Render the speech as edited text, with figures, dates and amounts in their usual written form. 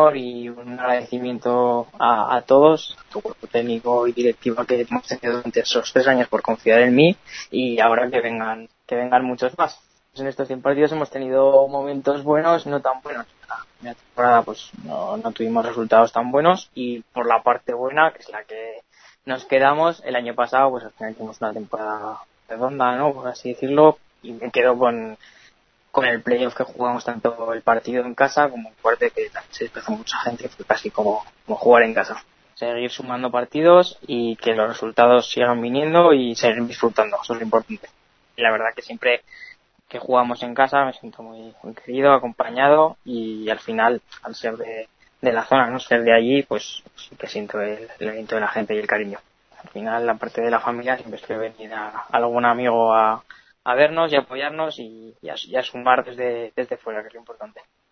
entrenador y un agradecimiento a todos, a tu cuerpo técnico y directivo que hemos tenido durante esos 3 años por confiar en mí, y ahora que vengan muchos más. En estos 100 partidos hemos tenido momentos buenos, no tan buenos. La primera temporada pues no tuvimos resultados tan buenos, y por la parte buena, que es la que nos quedamos, el año pasado pues al final tuvimos una temporada redonda, ¿no?, por así decirlo, y me quedo con el playoff que jugamos, tanto el partido en casa como fuerte, que se desplazó mucha gente, fue casi como jugar en casa. Seguir sumando partidos y que los resultados sigan viniendo y seguir disfrutando, eso es lo importante. Y la verdad que siempre que jugamos en casa me siento muy querido, acompañado, y al final, al ser de la zona, no ser de allí, pues sí que siento el aliento de la gente y el cariño. Al final, la parte de la familia, siempre suele venir a algún amigo a vernos y apoyarnos y a sumar desde fuera, que es lo importante.